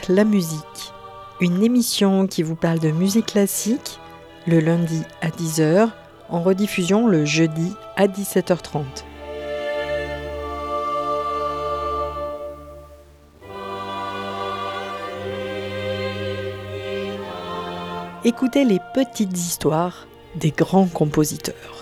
écoute La Musique, une émission qui vous parle de musique classique le lundi à 10h, en rediffusion le jeudi à 17h30. Écoutez les petites histoires des grands compositeurs.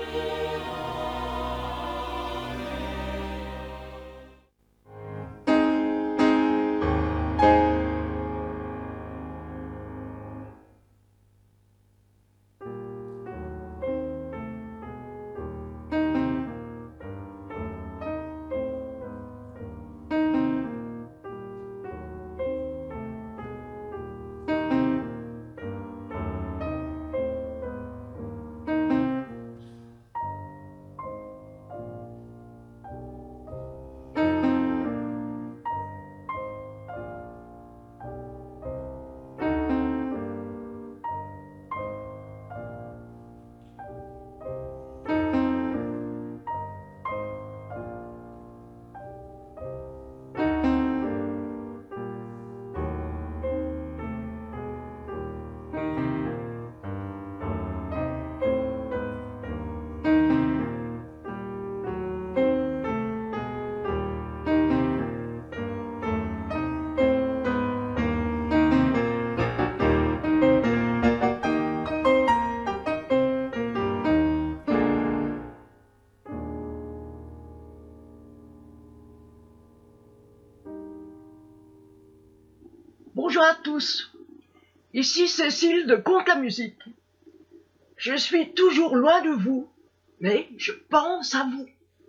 Bonjour à tous, ici Cécile de Conte la Musique. Je suis toujours loin de vous, mais je pense à vous.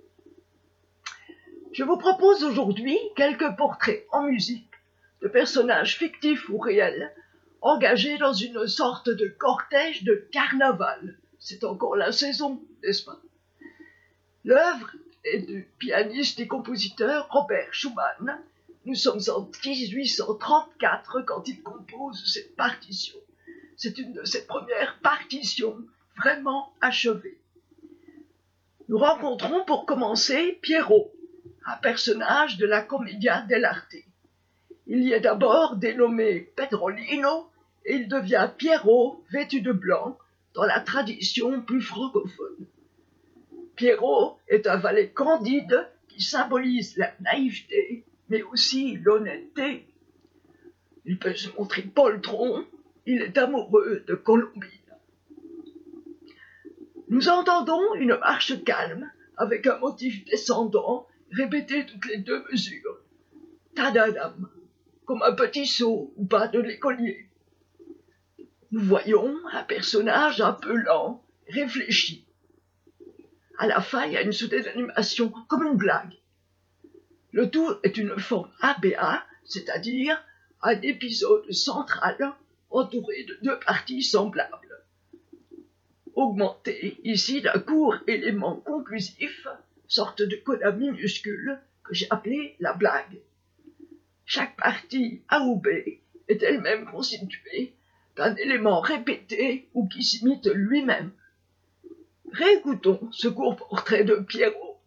Je vous propose aujourd'hui quelques portraits en musique de personnages fictifs ou réels engagés dans une sorte de cortège de carnaval. C'est encore la saison, n'est-ce pas? L'œuvre est du pianiste et compositeur Robert Schumann. Nous sommes en 1834 quand il compose cette partition. C'est une de ses premières partitions vraiment achevées. Nous rencontrons pour commencer Piero, un personnage de la Commedia dell'arte. Il y est d'abord dénommé Pedrolino et il devient Piero vêtu de blanc dans la tradition plus francophone. Piero est un valet candide qui symbolise la naïveté, mais aussi l'honnêteté. Il peut se montrer poltron, il est amoureux de Colombine. Nous entendons une marche calme, avec un motif descendant, répété toutes les 2 mesures. Tadadam, comme un petit saut ou pas de l'écolier. Nous voyons un personnage un peu lent, réfléchi. À la fin, il y a une soudaine animation, comme une blague. Le tout est une forme ABA, c'est-à-dire un épisode central entouré de 2 parties semblables. Augmenté ici d'un court élément conclusif, sorte de coda minuscule que j'ai appelé la blague. Chaque partie A ou B est elle-même constituée d'un élément répété ou qui s'imite lui-même. Réécoutons ce court portrait de Piero.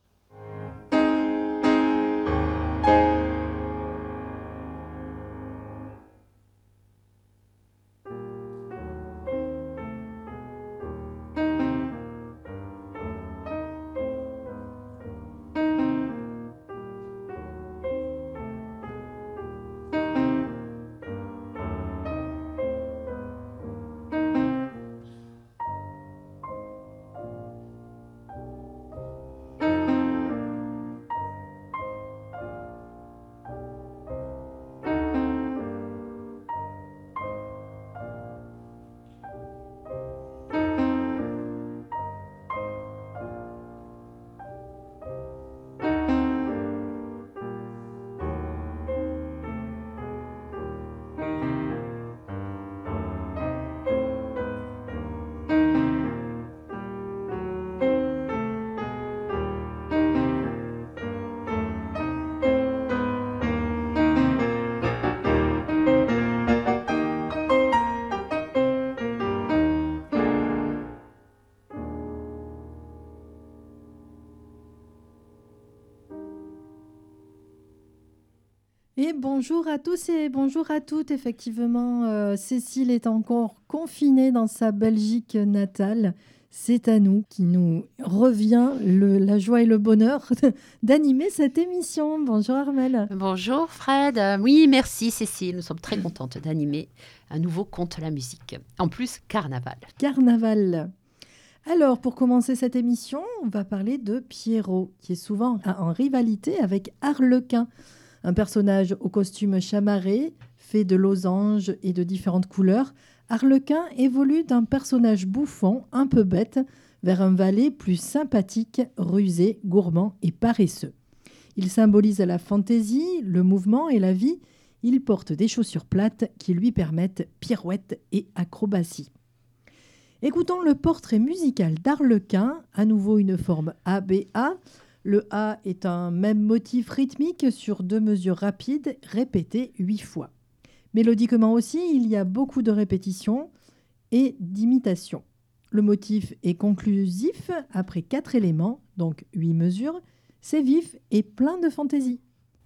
Et bonjour à tous et bonjour à toutes. Effectivement, Cécile est encore confinée dans sa Belgique natale. C'est à nous qui nous revient la joie et le bonheur d'animer cette émission. Bonjour Armelle. Bonjour Fred. Oui, merci Cécile. Nous sommes très contentes d'animer un nouveau Conte la musique. En plus, carnaval. Carnaval. Alors, pour commencer cette émission, on va parler de Pierrot, qui est souvent en rivalité avec Arlequin, un personnage au costume chamarré, fait de losanges et de différentes couleurs. Arlequin évolue d'un personnage bouffon, un peu bête, vers un valet plus sympathique, rusé, gourmand et paresseux. Il symbolise la fantaisie, le mouvement et la vie. Il porte des chaussures plates qui lui permettent pirouettes et acrobaties. Écoutons le portrait musical d'Arlequin, à nouveau une forme ABA. Le A est un même motif rythmique sur 2 mesures rapides, répétées 8 fois. Mélodiquement aussi, il y a beaucoup de répétitions et d'imitations. Le motif est conclusif après 4 éléments, donc 8 mesures. C'est vif et plein de fantaisie.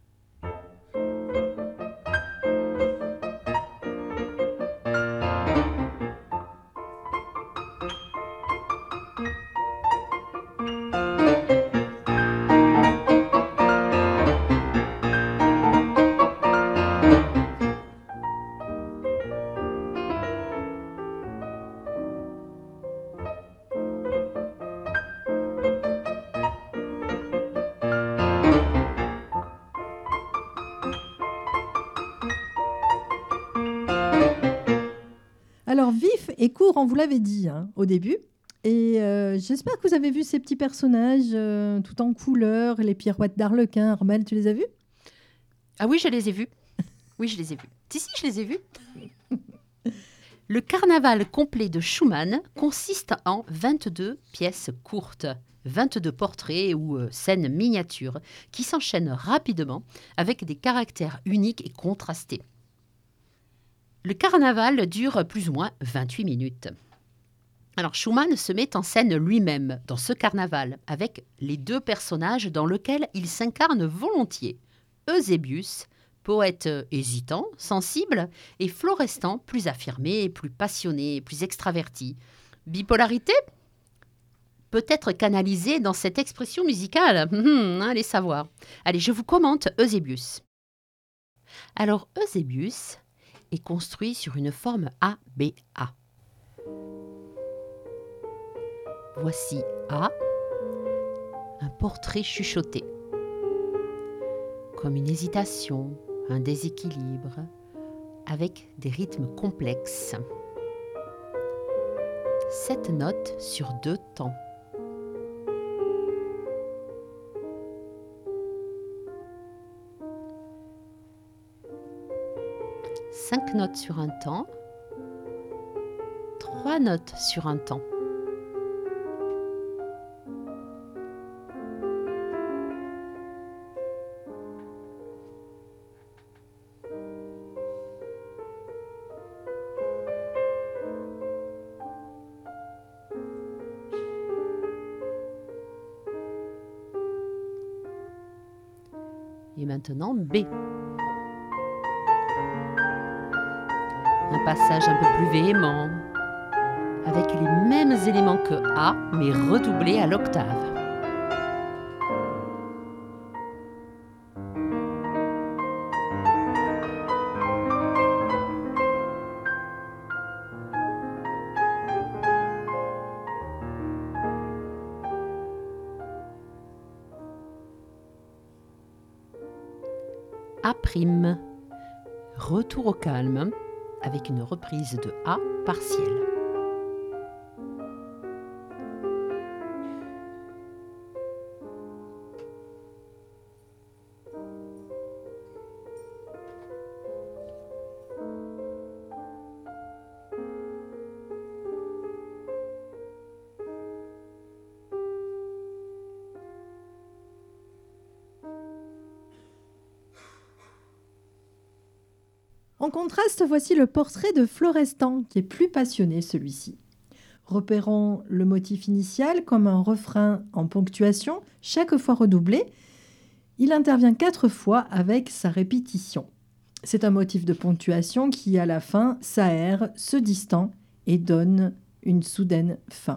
Alors, vif et court, on vous l'avait dit au début. Et j'espère que vous avez vu ces petits personnages tout en couleur, les pirouettes d'Arlequin. Armelle, tu les as vus? Ah oui, je les ai vus. Oui, je les ai vus. Si, je les ai vus. Le carnaval complet de Schumann consiste en 22 pièces courtes, 22 portraits ou scènes miniatures qui s'enchaînent rapidement avec des caractères uniques et contrastés. Le carnaval dure plus ou moins 28 minutes. Alors Schumann se met en scène lui-même dans ce carnaval avec les 2 personnages dans lesquels il s'incarne volontiers. Eusébius, poète hésitant, sensible, et Florestan, plus affirmé, plus passionné, plus extraverti. Bipolarité ? Peut-être canalisée dans cette expression musicale. Allez savoir. Allez, je vous commente Eusébius. Alors Eusébius est construit sur une forme ABA. Voici A, un portrait chuchoté, comme une hésitation, un déséquilibre, avec des rythmes complexes. 7 notes sur 2 temps. Cinq notes sur un temps, 3 notes sur un temps. Et maintenant B. Un passage un peu plus véhément, avec les mêmes éléments que A, mais redoublés à l'octave. A', retour au calme, avec une reprise de A partielle. En contraste, voici le portrait de Florestan, qui est plus passionné celui-ci. Repérons le motif initial comme un refrain en ponctuation, chaque fois redoublé. Il intervient 4 fois avec sa répétition. C'est un motif de ponctuation qui, à la fin, s'aère, se distend et donne une soudaine fin.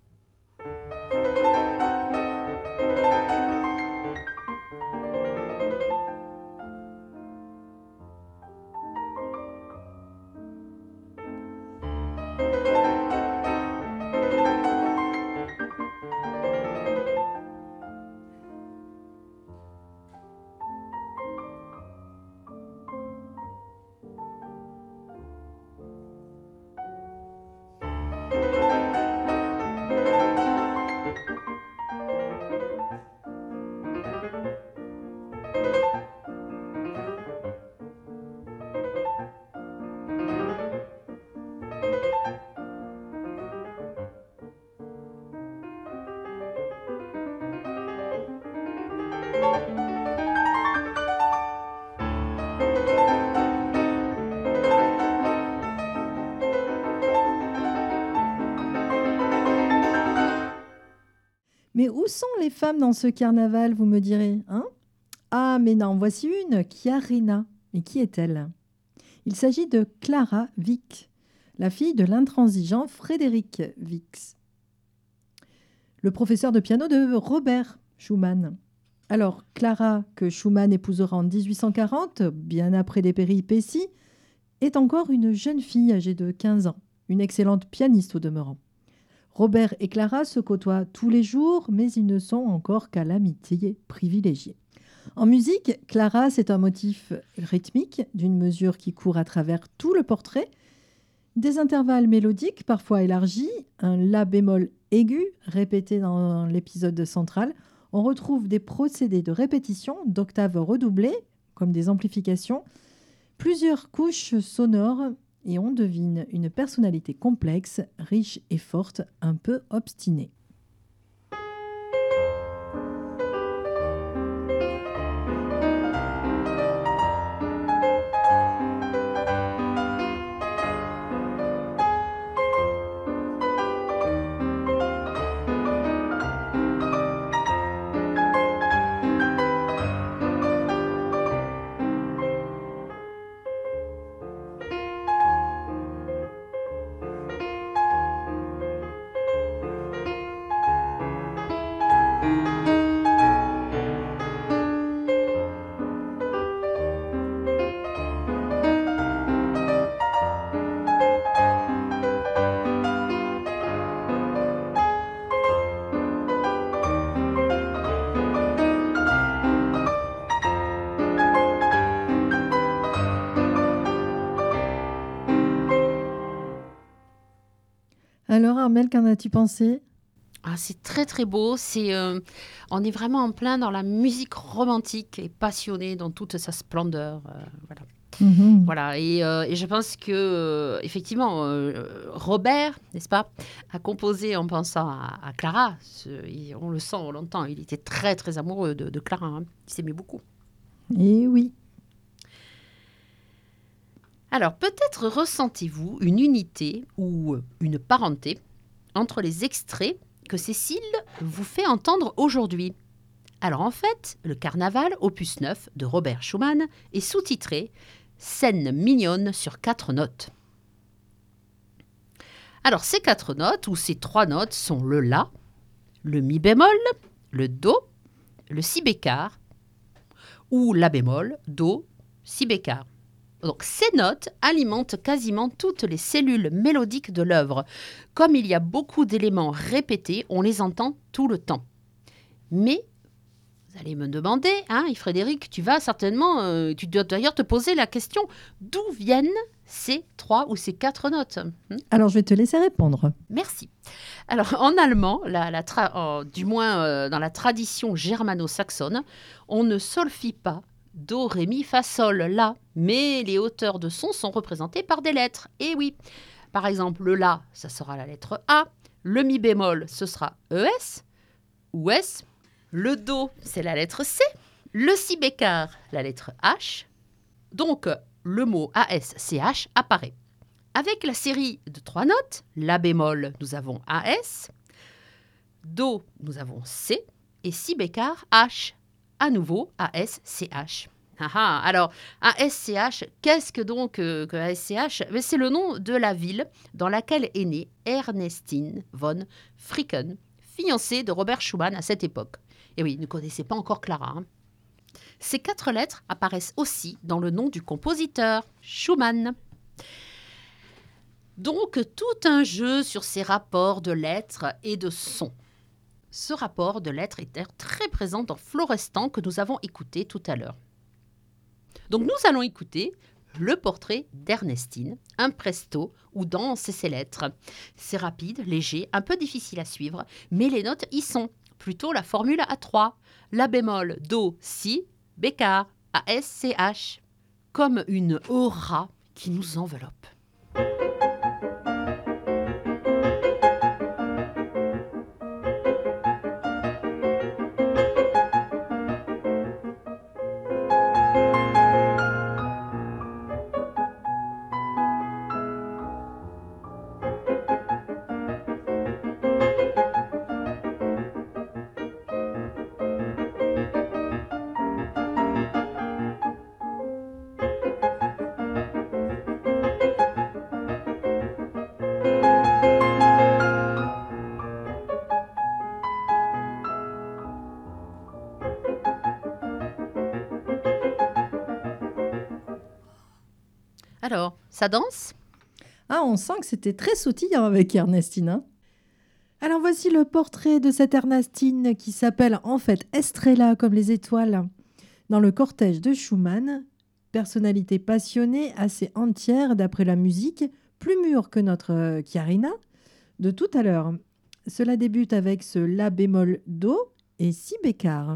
Mais où sont les femmes dans ce carnaval, vous me direz, hein? Ah, mais non, voici une, Chiarina. Mais qui est-elle? Il s'agit de Clara Wieck, la fille de l'intransigeant Frédéric Wieck, le professeur de piano de Robert Schumann. Alors, Clara, que Schumann épousera en 1840, bien après des péripéties, est encore une jeune fille âgée de 15 ans, une excellente pianiste au demeurant. Robert et Clara se côtoient tous les jours, mais ils ne sont encore qu'à l'amitié privilégiée. En musique, Clara, c'est un motif rythmique d'une mesure qui court à travers tout le portrait, des intervalles mélodiques parfois élargis, un la bémol aigu répété dans l'épisode central. On retrouve des procédés de répétition, d'octaves redoublées, comme des amplifications, plusieurs couches sonores, et on devine une personnalité complexe, riche et forte, un peu obstinée. Alors Armelle, qu'en as-tu pensé? Ah, c'est très très beau. On est vraiment en plein dans la musique romantique et passionnée dans toute sa splendeur. Voilà. Mhm. Voilà. Et je pense que effectivement, Robert, n'est-ce pas, a composé en pensant à Clara. On le sent, on l'entend. Il était très très amoureux de Clara. Hein. Il s'aimait beaucoup. Eh oui. Alors, peut-être ressentez-vous une unité ou une parenté entre les extraits que Cécile vous fait entendre aujourd'hui. Alors, en fait, le Carnaval, opus 9 de Robert Schumann, est sous-titré « Scène mignonne sur 4 notes ». Alors, ces 4 notes, ou ces 3 notes, sont le La, le Mi bémol, le Do, le Si bécard, ou La bémol, Do, Si bécard. Donc, ces notes alimentent quasiment toutes les cellules mélodiques de l'œuvre. Comme il y a beaucoup d'éléments répétés, on les entend tout le temps. Mais, vous allez me demander, hein, Frédéric, tu vas certainement, tu dois d'ailleurs te poser la question, d'où viennent ces 3 ou ces 4 notes? Alors je vais te laisser répondre. Merci. Alors, en allemand, du moins dans la tradition germano-saxonne, on ne solfie pas Do, Ré, Mi, Fa, Sol, La. Mais les hauteurs de son sont représentées par des lettres. Et oui, par exemple, le La, ça sera la lettre A. Le Mi bémol, ce sera ES ou S. Le Do, c'est la lettre C. Le Si bécard, la lettre H. Donc, le mot AS-CH apparaît. Avec la série de 3 notes, La bémol, nous avons AS. Do, nous avons C. Et Si bécard, H. à nouveau ASCH. Alors, ASCH, qu'est-ce que donc que ASCH? C'est le nom de la ville dans laquelle est née Ernestine von Fricken, fiancée de Robert Schumann à cette époque. Et oui, ne connaissez pas encore Clara. Ces 4 lettres apparaissent aussi dans le nom du compositeur, Schumann. Donc, tout un jeu sur ces rapports de lettres et de sons. Ce rapport de lettres est très présent dans Florestan que nous avons écouté tout à l'heure. Donc, nous allons écouter le portrait d'Ernestine, un presto où dansent ses lettres. C'est rapide, léger, un peu difficile à suivre, mais les notes y sont. Plutôt la formule à 3. La bémol, do, si, bécard, ASCH. Comme une aura qui nous enveloppe. Alors, ça danse? Ah, on sent que c'était très sautillant avec Ernestine. Hein. Alors voici le portrait de cette Ernestine qui s'appelle en fait Estrella comme les étoiles dans le cortège de Schumann. Personnalité passionnée, assez entière d'après la musique, plus mûre que notre Chiarina de tout à l'heure. Cela débute avec ce La bémol Do et Si bécard.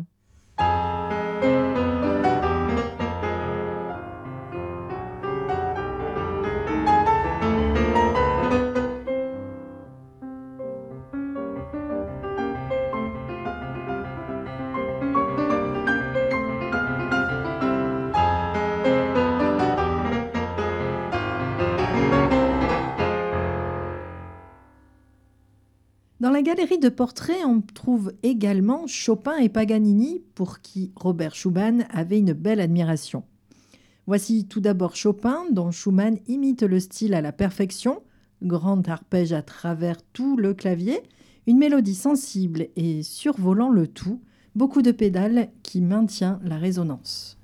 Dans la galerie de portraits, on trouve également Chopin et Paganini, pour qui Robert Schumann avait une belle admiration. Voici tout d'abord Chopin, dont Schumann imite le style à la perfection, grand arpège à travers tout le clavier, une mélodie sensible et survolant le tout, beaucoup de pédales qui maintient la résonance.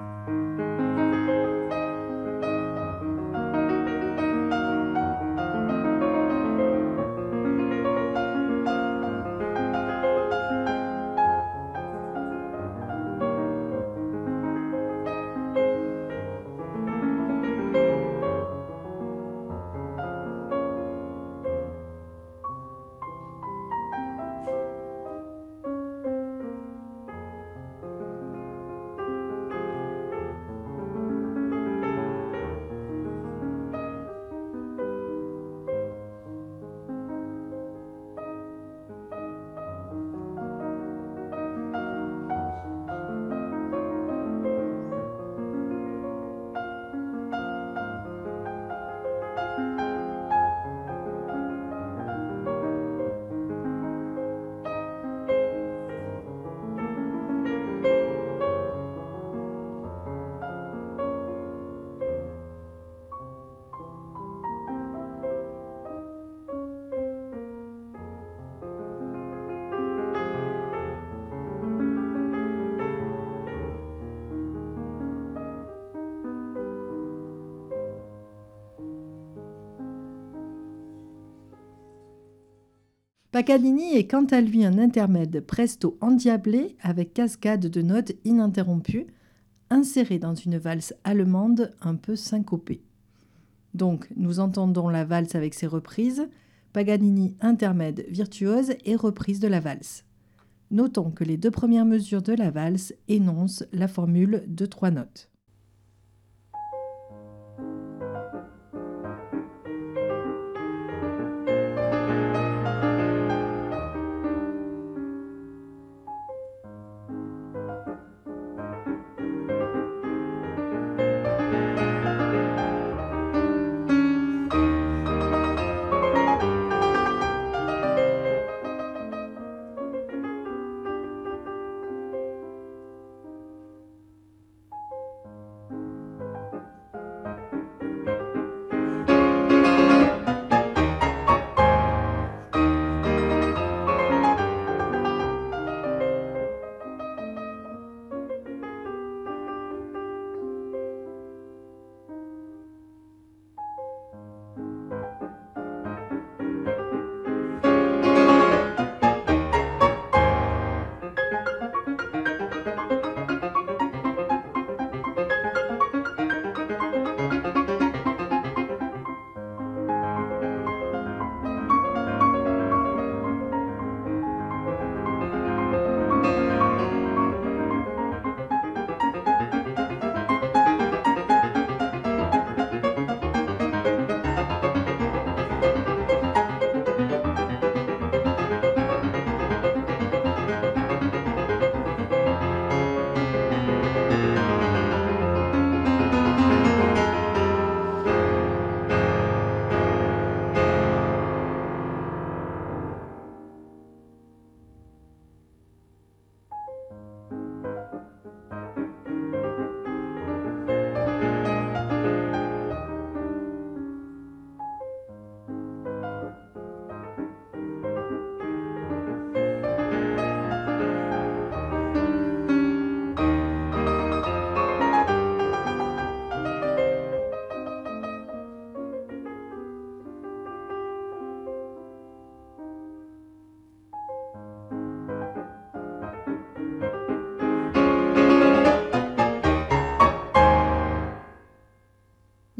Paganini est quant à lui un intermède presto endiablé avec cascade de notes ininterrompues, inséré dans une valse allemande un peu syncopée. Donc, nous entendons la valse avec ses reprises, Paganini intermède virtuose et reprise de la valse. Notons que les 2 premières mesures de la valse énoncent la formule de 3 notes.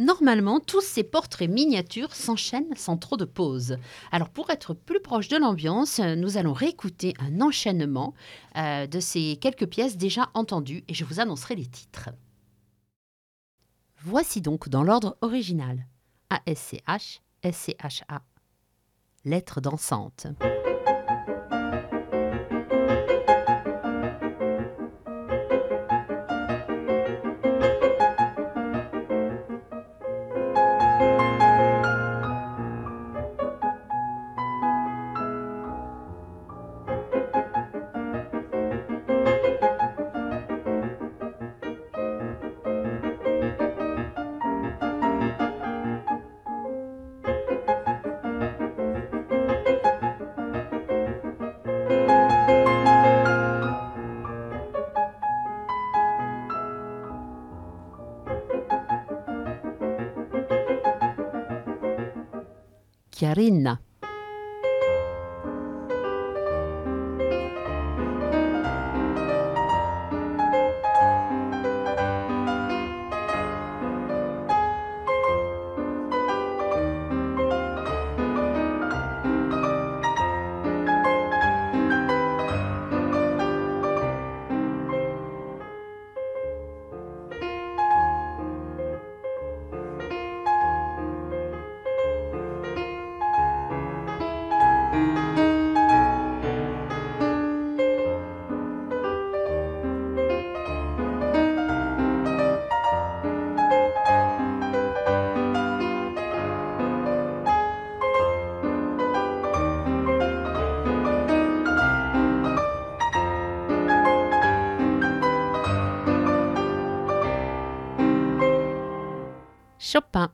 Normalement, tous ces portraits miniatures s'enchaînent sans trop de pauses. Alors, pour être plus proche de l'ambiance, nous allons réécouter un enchaînement de ces quelques pièces déjà entendues et je vous annoncerai les titres. Voici donc dans l'ordre original. ASCH, SCHA. Lettre dansante. Chiarinna. Chopin.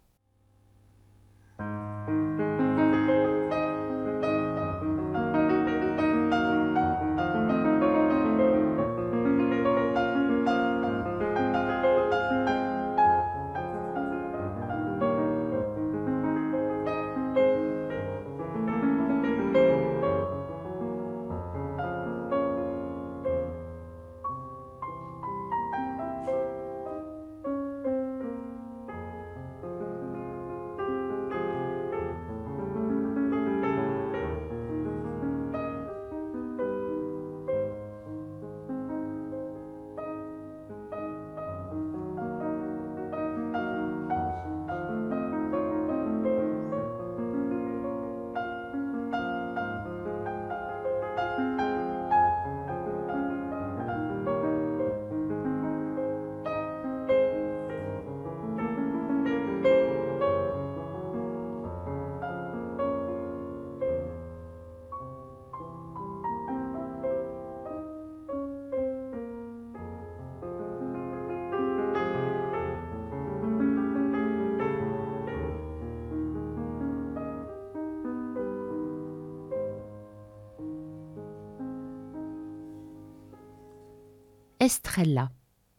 Estrella.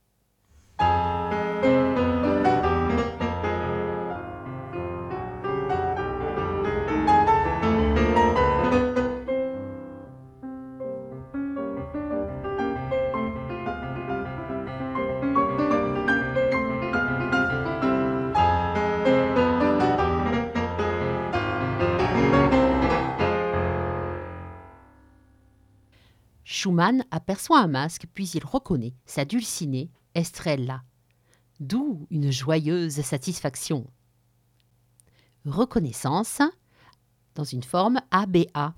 Schumann aperçoit un masque, puis il reconnaît sa dulcinée, Estrella. D'où une joyeuse satisfaction. Reconnaissance dans une forme ABA.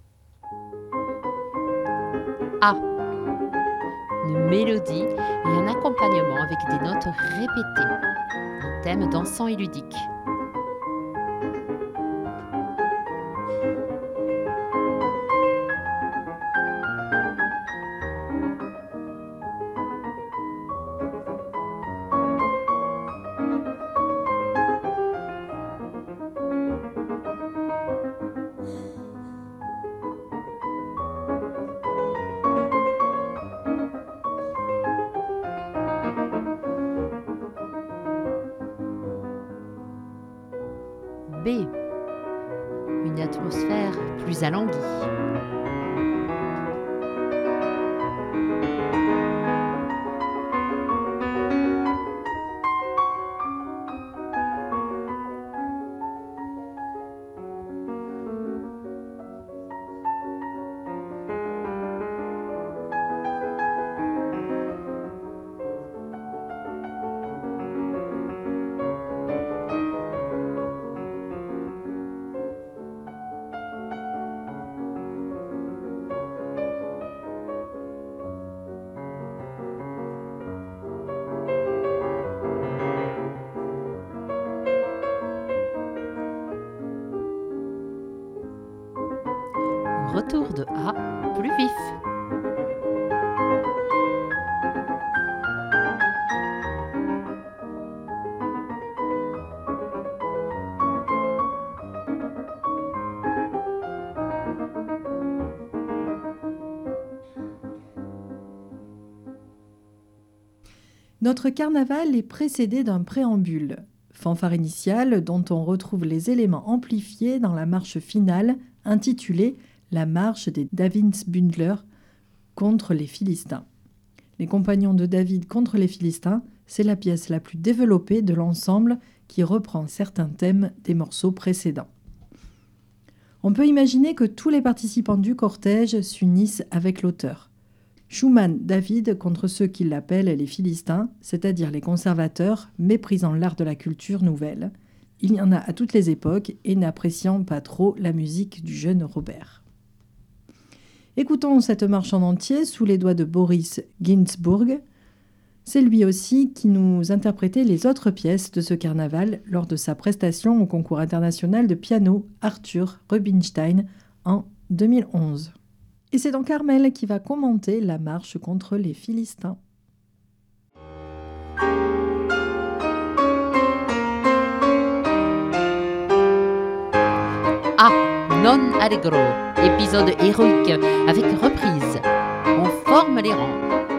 A. Une mélodie et un accompagnement avec des notes répétées. Un thème dansant et ludique. B. Une atmosphère plus alanguie. retour de A plus vif. Notre carnaval est précédé d'un préambule, fanfare initiale dont on retrouve les éléments amplifiés dans la marche finale intitulée « La marche des Davidsbündler contre les Philistins ». Les compagnons de David contre les Philistins, c'est la pièce la plus développée de l'ensemble qui reprend certains thèmes des morceaux précédents. On peut imaginer que tous les participants du cortège s'unissent avec l'auteur. Schumann, David contre ceux qui l'appellent les Philistins, c'est-à-dire les conservateurs, méprisant l'art de la culture nouvelle. Il y en a à toutes les époques et n'appréciant pas trop la musique du jeune Robert. Écoutons cette marche en entier sous les doigts de Boris Ginsburg. C'est lui aussi qui nous interprétait les autres pièces de ce carnaval lors de sa prestation au concours international de piano Arthur Rubinstein en 2011. Et c'est donc Armelle qui va commenter la marche contre les Philistins. Non Allegro, épisode héroïque avec reprise. On forme les rangs.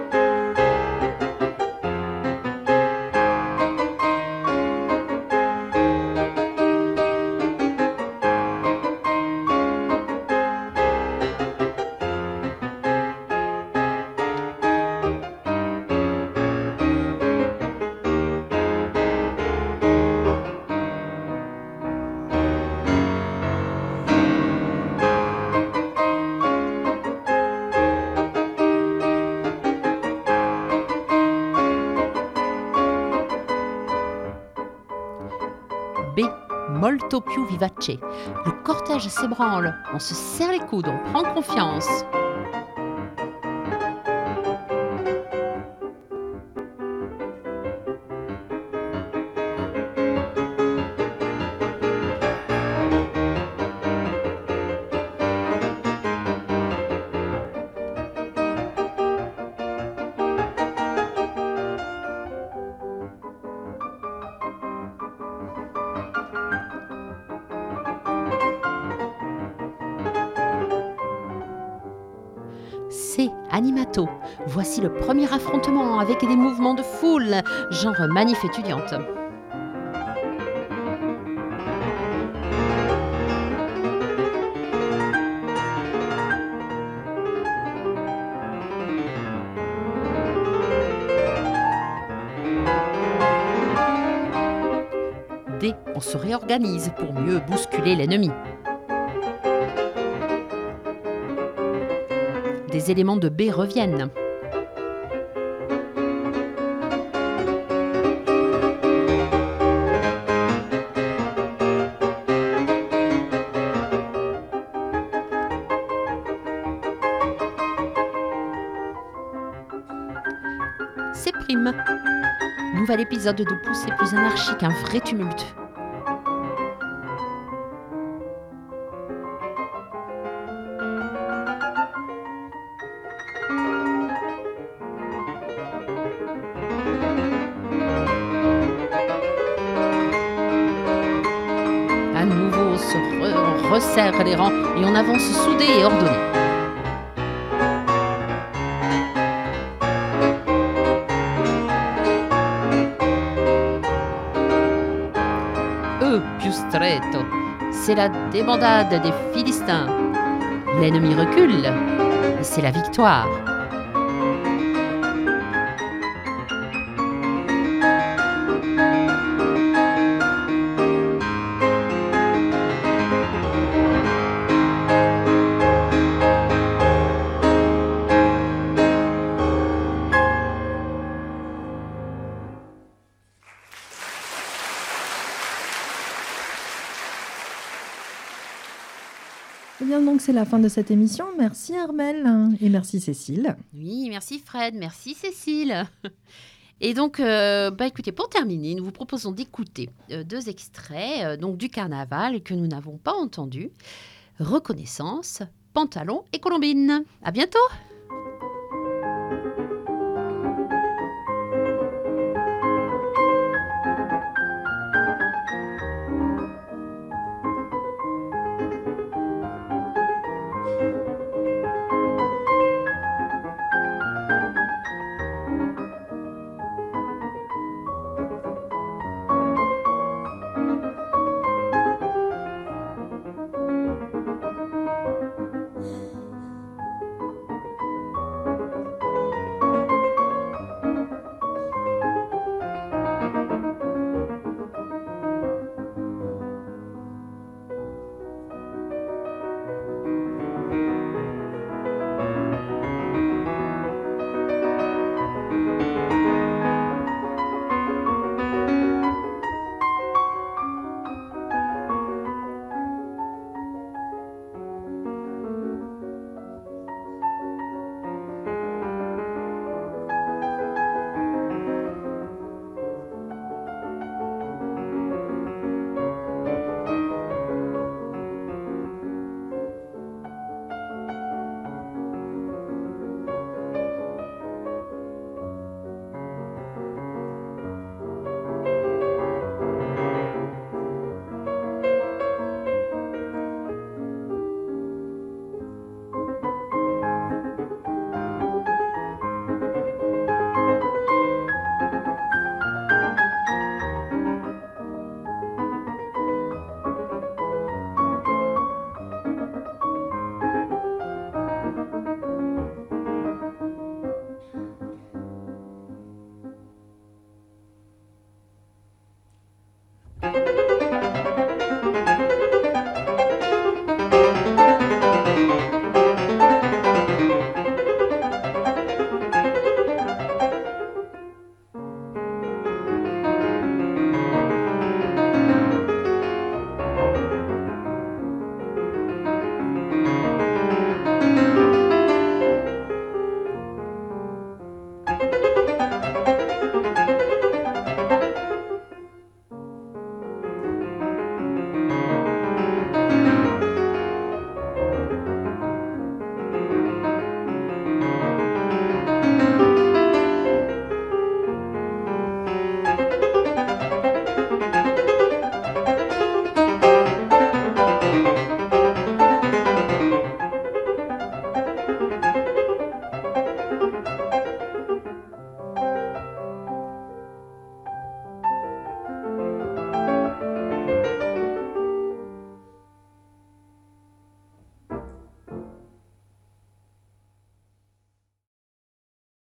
B. Molto più vivace. Le cortège s'ébranle, on se serre les coudes, on prend confiance. C. Animato. Voici le premier affrontement avec des mouvements de foule, genre manif étudiante. D. On se réorganise pour mieux bousculer l'ennemi. Des éléments de B reviennent. C'. Nouvel épisode de poussée plus anarchique, un vrai tumulte. À nouveau, on resserre les rangs et on avance soudé et ordonné. E più stretto, c'est la débandade des Philistins. L'ennemi recule et c'est la victoire. Eh bien, donc, c'est la fin de cette émission. Merci Armelle et merci Cécile. Oui, merci Fred, merci Cécile. Et donc, écoutez, pour terminer, nous vous proposons d'écouter 2 extraits donc du carnaval que nous n'avons pas entendus. Reconnaissance Pantalon et Colombine. À bientôt!